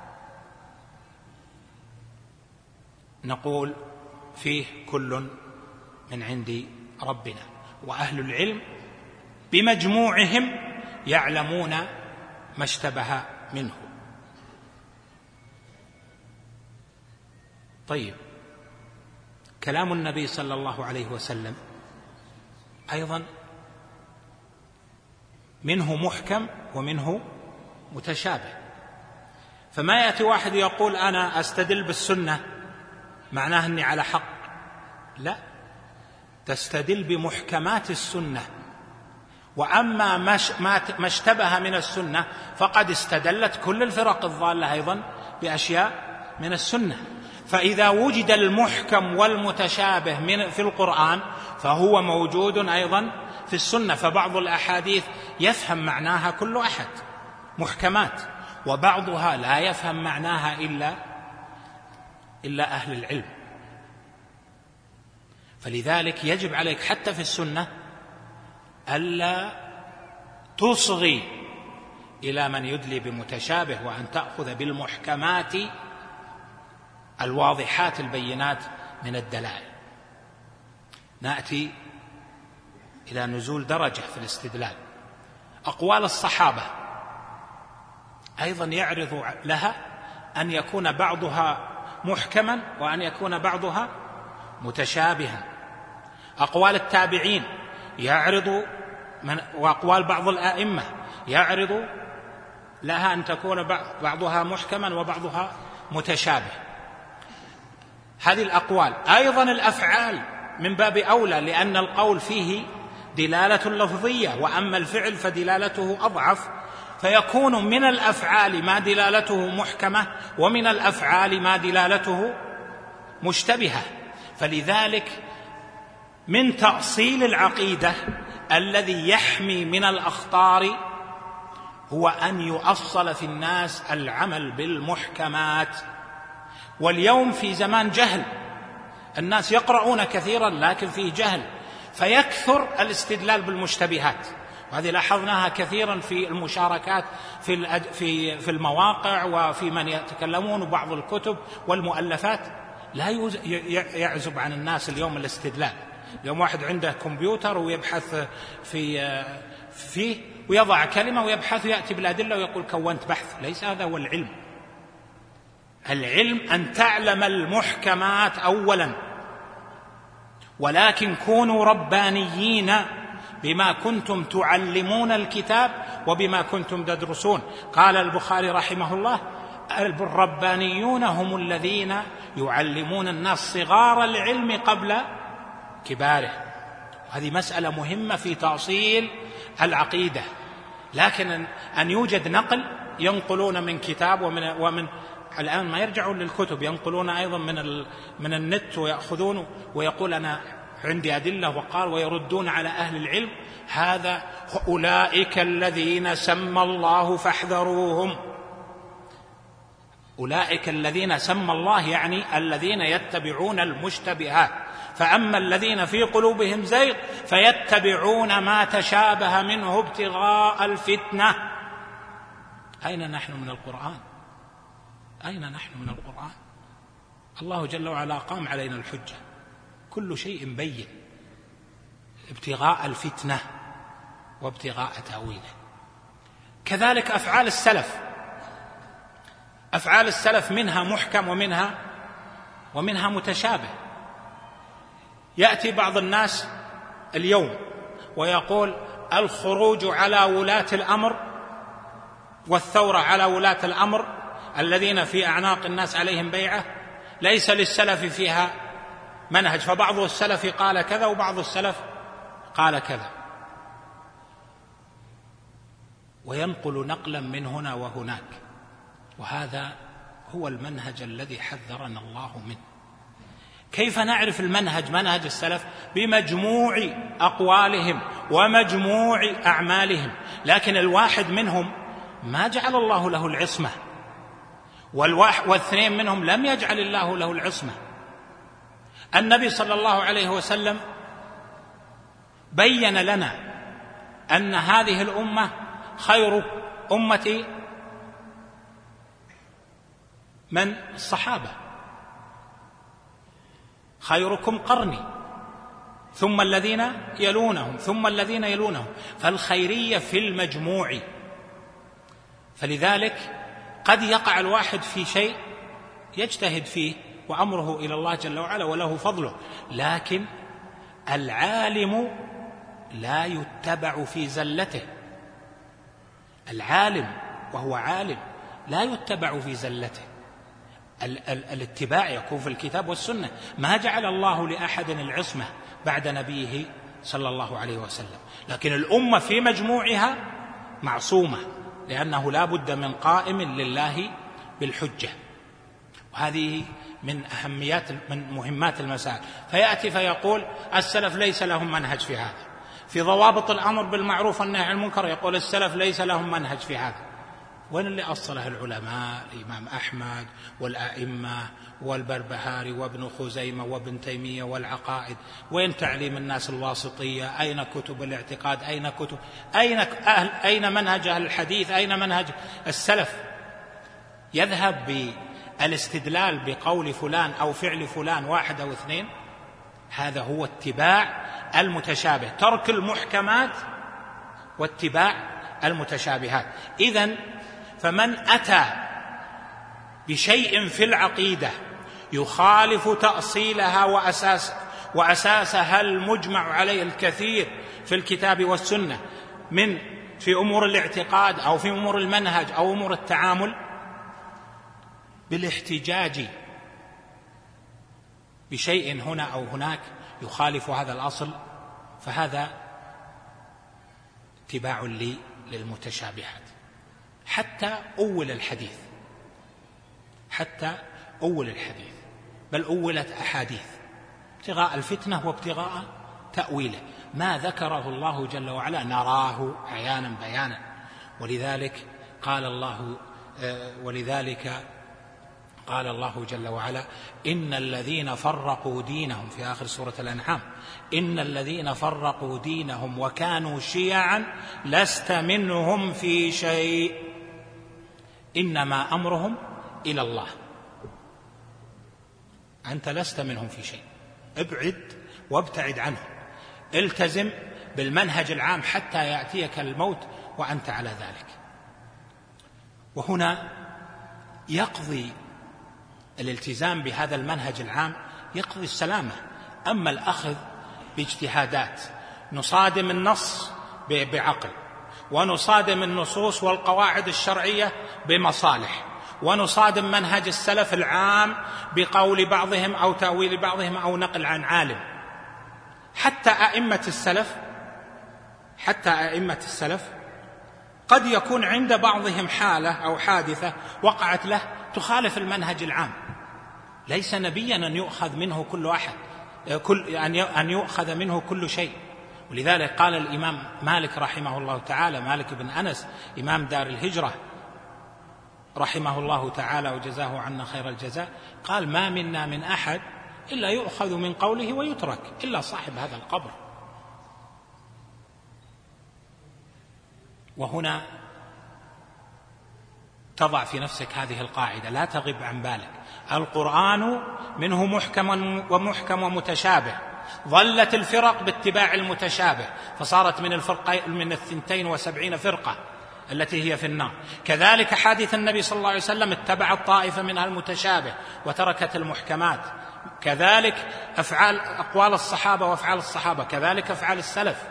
نقول فيه كل من عند ربنا، وأهل العلم بمجموعهم يعلمون ما اشتبه منه. طيب، كلام النبي صلى الله عليه وسلم أيضا منه محكم ومنه متشابه، فما يأتي واحد يقول أنا أستدل بالسنة معناه أني على حق، لا، تستدل بمحكمات السنة، وأما ما اشتبه من السنة فقد استدلت كل الفرق الضالة أيضا بأشياء من السنة. فإذا وجد المحكم والمتشابه من في القرآن فهو موجود أيضا في السنة، فبعض الأحاديث يفهم معناها كل أحد محكمات، وبعضها لا يفهم معناها إلا إلا أهل العلم. فلذلك يجب عليك حتى في السنة ألا تصغي إلى من يدلي بمتشابه، وأن تأخذ بالمحكمات الواضحات البينات من الدلائل. نأتي إلى نزول درجة في الاستدلال. أقوال الصحابة أيضا يعرض لها أن يكون بعضها محكما وأن يكون بعضها متشابها. أقوال التابعين يعرض من وأقوال بعض الآئمة يعرض لها أن تكون بعضها محكما وبعضها متشابه. هذه الأقوال. أيضا الأفعال من باب أولى، لأن القول فيه دلالة لفظية، وأما الفعل فدلالته أضعف، فيكون من الأفعال ما دلالته محكمة ومن الأفعال ما دلالته مشتبهة. فلذلك من تأصيل العقيدة الذي يحمي من الأخطار هو أن يؤصل في الناس العمل بالمحكمات. واليوم في زمان جهل، الناس يقرؤون كثيرا لكن فيه جهل، فيكثر الاستدلال بالمشتبهات. وهذه لاحظناها كثيرا في المشاركات في في في المواقع وفي من يتكلمون، وبعض الكتب والمؤلفات. لا يعزب عن الناس اليوم الاستدلال. اليوم واحد عنده كمبيوتر ويبحث في فيه ويضع كلمة ويبحث ويأتي بالأدلة ويقول كونت بحث. ليس هذا هو العلم. العلم أن تعلم المحكمات أولا، ولكن كونوا ربانيين بما كنتم تعلمون الكتاب وبما كنتم تدرسون. قال البخاري رحمه الله: الربانيون هم الذين يعلمون الناس صغار العلم قبل كباره. هذه مسألة مهمة في تأصيل العقيدة. لكن أن يوجد نقل ينقلون من كتاب ومن, ومن الآن ما يرجعون للكتب، ينقلون أيضا من, من النت ويأخذون ويقول أنا عندي أدلة وقال، ويردون على أهل العلم. هذا أولئك الذين سمى الله فاحذروهم. أولئك الذين سمى الله يعني الذين يتبعون المشتبهات. فأما الذين في قلوبهم زيغ فيتبعون ما تشابه منه ابتغاء الفتنة. أين نحن من القرآن؟ أين نحن من القرآن؟ الله جل وعلا قام علينا الحجة، كل شيء بين، ابتغاء الفتنة وابتغاء تأويله. كذلك أفعال السلف، أفعال السلف منها محكم ومنها ومنها متشابه. يأتي بعض الناس اليوم ويقول الخروج على ولاة الأمر والثورة على ولاة الأمر الذين في أعناق الناس عليهم بيعة ليس للسلف فيها منهج، فبعض السلف قال كذا وبعض السلف قال كذا، وينقل نقلا من هنا وهناك. وهذا هو المنهج الذي حذرنا الله منه. كيف نعرف المنهج منهج السلف؟ بمجموع أقوالهم ومجموع أعمالهم. لكن الواحد منهم ما جعل الله له العصمة، والاثنين منهم لم يجعل الله له العصمة. النبي صلى الله عليه وسلم بين لنا أن هذه الأمة خير أمتي من الصحابة، خيركم قرني ثم الذين يلونهم ثم الذين يلونهم. فالخيرية في المجموع. فلذلك قد يقع الواحد في شيء يجتهد فيه وأمره إلى الله جل وعلا وله فضله، لكن العالم لا يتبع في زلته. العالم وهو عالم لا يتبع في زلته. ال- ال- الاتباع يكون في الكتاب والسنة. ما جعل الله لأحد العصمة بعد نبيه صلى الله عليه وسلم، لكن الأمة في مجموعها معصومة، لأنه لا بد من قائم لله بالحجة. وهذه من أهميات من مهمات المسائل. فيأتي فيقول السلف ليس لهم منهج في هذا. في ضوابط الأمر بالمعروف والنهي عن المنكر يقول السلف ليس لهم منهج في هذا. وين اللي أصله العلماء؟ الإمام أحمد والأئمة والبربهاري وابن خزيمة وابن تيمية والعقائد. وين تعليم الناس الواسطية؟ أين كتب الاعتقاد؟ أين كتب أين أهل أين منهج أهل الحديث؟ أين منهج السلف؟ يذهب بالاستدلال بقول فلان أو فعل فلان واحد أو اثنين. هذا هو اتباع المتشابه، ترك المحكمات واتباع المتشابهات. إذن فمن أتى بشيء في العقيدة يخالف تأصيلها وأساس وأساسها المجمع عليه الكثير في الكتاب والسنة من في أمور الاعتقاد أو في أمور المنهج أو أمور التعامل، بالاحتجاج بشيء هنا أو هناك يخالف هذا الأصل، فهذا اتباع لي للمتشابهات. حتى أول الحديث حتى أول الحديث بل أولت أحاديث ابتغاء الفتنة وابتغاء تأويله، ما ذكره الله جل وعلا نراه عيانا بيانا. ولذلك قال الله ولذلك قال الله جل وعلا: إن الذين فرقوا دينهم، في آخر سورة الأنعام: إن الذين فرقوا دينهم وكانوا شيعا لست منهم في شيء إنما أمرهم إلى الله. أنت لست منهم في شيء، ابعد وابتعد عنهم، التزم بالمنهج العام حتى يأتيك الموت وأنت على ذلك. وهنا يقضي الالتزام بهذا المنهج العام يقضي السلامة. أما الأخذ باجتهادات، نصادم النص بعقل، ونصادم النصوص والقواعد الشرعية بمصالح، ونصادم منهج السلف العام بقول بعضهم أو تأويل بعضهم أو نقل عن عالم. حتى أئمة السلف حتى أئمة السلف قد يكون عند بعضهم حالة أو حادثة وقعت له تخالف المنهج العام، ليس نبيا أن يؤخذ منه كل أحد كل أن يؤخذ منه كل شيء. ولذلك قال الإمام مالك رحمه الله تعالى، مالك بن أنس إمام دار الهجرة رحمه الله تعالى وجزاه عنا خير الجزاء، قال: ما منا من أحد إلا يؤخذ من قوله ويترك إلا صاحب هذا القبر. وهنا تضع في نفسك هذه القاعدة، لا تغب عن بالك: القرآن منه محكم ومحكم ومتشابه، ظلت الفرق باتباع المتشابه فصارت من الفرق من الثنتين وسبعين فرقة التي هي في النار. كذلك حادث النبي صلى الله عليه وسلم اتبعت طائفة منها المتشابه وتركت المحكمات. كذلك أفعال أقوال الصحابة وأفعال الصحابة، كذلك أفعال السلف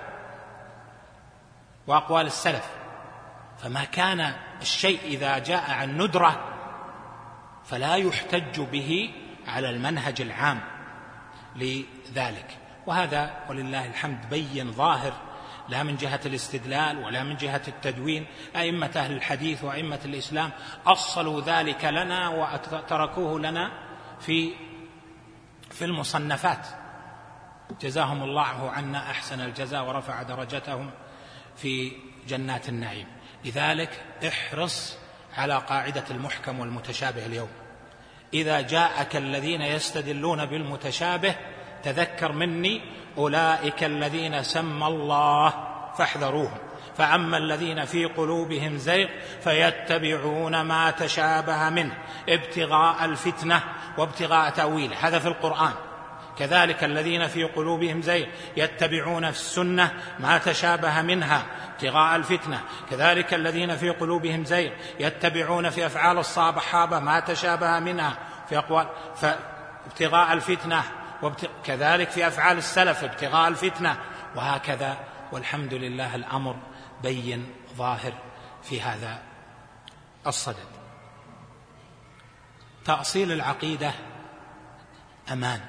وأقوال السلف. فما كان الشيء إذا جاء عن ندرة فلا يحتج به على المنهج العام لذلك. وهذا ولله الحمد بين ظاهر، لا من جهة الاستدلال ولا من جهة التدوين. أئمة أهل الحديث وأئمة الإسلام أصلوا ذلك لنا وتركوه لنا في في المصنفات، جزاهم الله عنا أحسن الجزاء ورفع درجتهم في جنات النعيم. لذلك احرص على قاعدة المحكم والمتشابه اليوم. إذا جاءك الذين يستدلون بالمتشابه تذكر مني: أولئك الذين سمى الله فاحذروهم، فأما الذين في قلوبهم زيغ فيتبعون ما تشابه منه ابتغاء الفتنة وابتغاء تأويله. هذا في القرآن. كذلك الذين في قلوبهم زيغ يتبعون في السنة ما تشابه منها ابتغاء الفتنة. كذلك الذين في قلوبهم زيغ يتبعون في أفعال الصحابة ما تشابه منها في أقوال ابتغاء الفتنة، كذلك في أفعال السلف ابتغاء الفتنة، وهكذا. والحمد لله الأمر بين ظاهر في هذا الصدد. تأصيل العقيدة أمان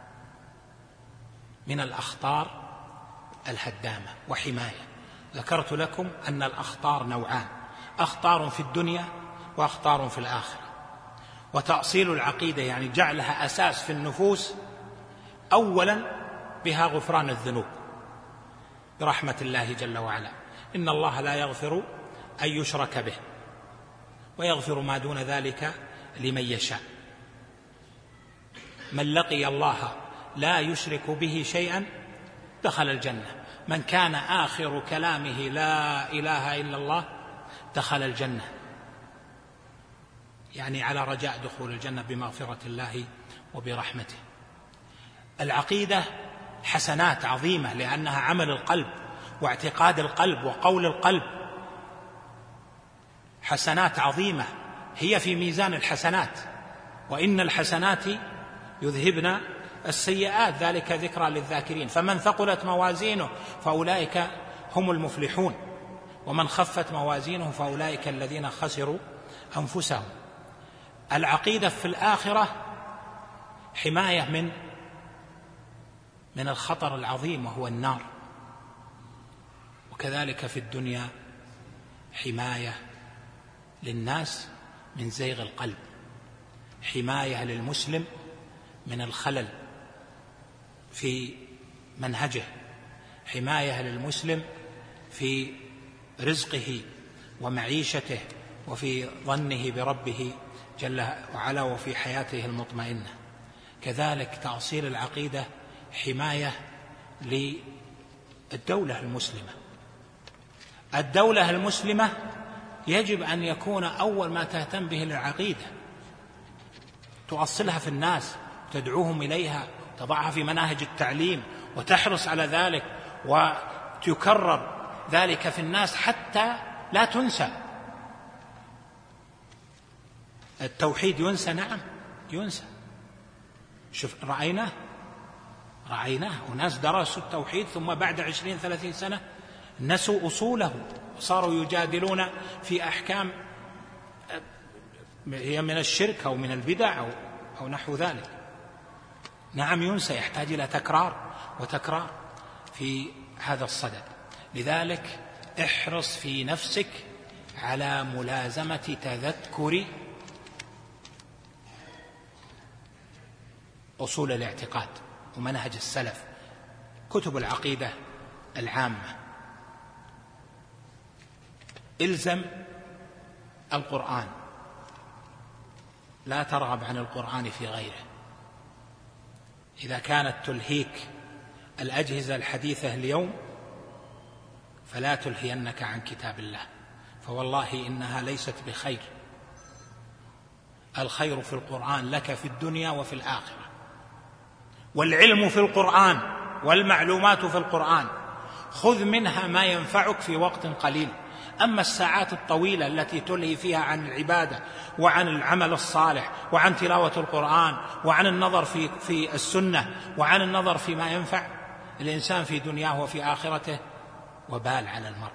من الأخطار الهدامة وحماية. ذكرت لكم أن الأخطار نوعان: أخطار في الدنيا وأخطار في الآخرة. وتأصيل العقيدة يعني جعلها أساس في النفوس، أولا بها غفران الذنوب برحمة الله جل وعلا. إن الله لا يغفر أن يشرك به ويغفر ما دون ذلك لمن يشاء. من لقي الله لا يشرك به شيئا دخل الجنة. من كان آخر كلامه لا إله إلا الله دخل الجنة، يعني على رجاء دخول الجنة بمغفرة الله وبرحمته. العقيدة حسنات عظيمة لأنها عمل القلب واعتقاد القلب وقول القلب، حسنات عظيمة هي في ميزان الحسنات. وإن الحسنات يذهبن السيئات، ذلك ذكرى للذاكرين. فمن ثقلت موازينه فأولئك هم المفلحون، ومن خفت موازينه فأولئك الذين خسروا أنفسهم. العقيدة في الآخرة حماية من من الخطر العظيم وهو النار، وكذلك في الدنيا حماية للناس من زيغ القلب، حماية للمسلم من الخلل في منهجه، حماية للمسلم في رزقه ومعيشته وفي ظنه بربه جل وعلا وفي حياته المطمئنة. كذلك تأصيل العقيدة حماية للدولة المسلمة. الدولة المسلمة يجب أن يكون أول ما تهتم به العقيدة، تؤصلها في الناس، تدعوهم إليها، تضعها في مناهج التعليم، وتحرص على ذلك وتكرر ذلك في الناس حتى لا تنسى. التوحيد ينسى؟ نعم ينسى. شوف رأيناه رأيناه وناس درسوا التوحيد ثم بعد عشرين ثلاثين سنة نسوا أصوله وصاروا يجادلون في أحكام هي من الشرك أو من البدع أو, أو نحو ذلك. نعم ينسى، يحتاج إلى تكرار وتكرار في هذا الصدد. لذلك احرص في نفسك على ملازمة تذكر أصول الاعتقاد ومنهج السلف، كتب العقيدة العامة. إلزم القرآن، لا ترغب عن القرآن في غيره. إذا كانت تلهيك الأجهزة الحديثة اليوم فلا تلهينك عن كتاب الله، فوالله إنها ليست بخير. الخير في القرآن لك في الدنيا وفي الآخرة، والعلم في القرآن والمعلومات في القرآن، خذ منها ما ينفعك في وقت قليل. أما الساعات الطويلة التي تلهي فيها عن العبادة وعن العمل الصالح وعن تلاوة القرآن وعن النظر في, في السنة وعن النظر فيما ينفع الإنسان في دنياه وفي آخرته، وبال على المرء.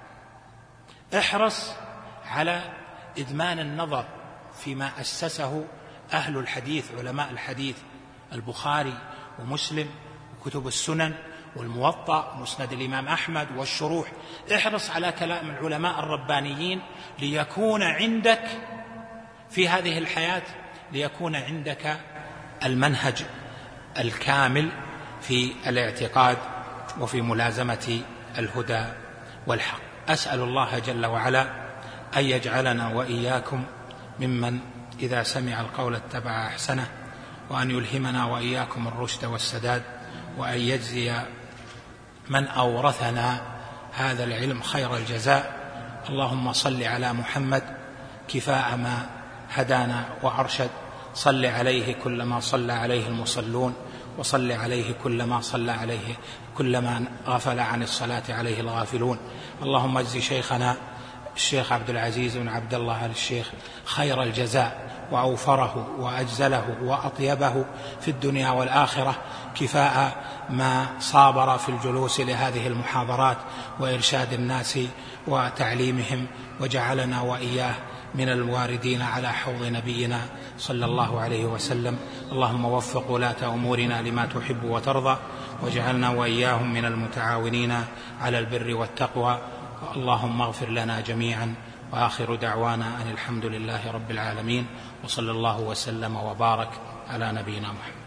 احرص على إدمان النظر فيما أسسه أهل الحديث، علماء الحديث، البخاري ومسلم وكتب السنن والموطأ مسند الإمام أحمد والشروح. احرص على كلام العلماء الربانيين ليكون عندك في هذه الحياة، ليكون عندك المنهج الكامل في الاعتقاد وفي ملازمة الهدى والحق. أسأل الله جل وعلا أن يجعلنا وإياكم ممن إذا سمع القول اتبع أحسنه، وأن يلهمنا وإياكم الرشد والسداد، وأن يجزي من أورثنا هذا العلم خير الجزاء. اللهم صل على محمد كفاء ما هدانا وأرشد، صل عليه كلما صلى عليه المصلون، وصل عليه كلما صلى عليه كلما غفل عن الصلاة عليه الغافلون. اللهم اجز شيخنا الشيخ عبد العزيز بن عبد الله آل الشيخ خير الجزاء، وأوفره وأجزله وأطيبه في الدنيا والآخرة، كفاء ما صابر في الجلوس لهذه المحاضرات وإرشاد الناس وتعليمهم، وجعلنا وإياه من الواردين على حوض نبينا صلى الله عليه وسلم. اللهم وفق ولاة أمورنا لما تحب وترضى، واجعلنا وإياهم من المتعاونين على البر والتقوى. اللهم اغفر لنا جميعا، وآخر دعوانا أن الحمد لله رب العالمين، وصلى الله وسلم وبارك على نبينا محمد.